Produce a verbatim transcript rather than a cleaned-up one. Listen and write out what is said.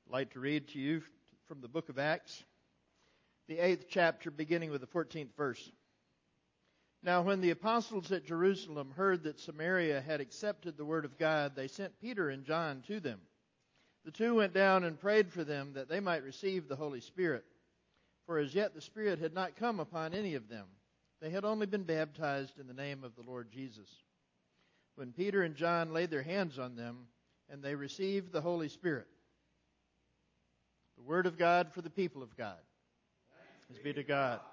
I'd like to read to you from the book of Acts, the eighth chapter, beginning with the fourteenth verse. Now when the apostles at Jerusalem heard that Samaria had accepted the word of God, they sent Peter and John to them. The two went down and prayed for them that they might receive the Holy Spirit. For as yet the Spirit had not come upon any of them. They had only been baptized in the name of the Lord Jesus. When Peter and John laid their hands on them, and they received the Holy Spirit. The word of God for the people of God. Thanks be to God.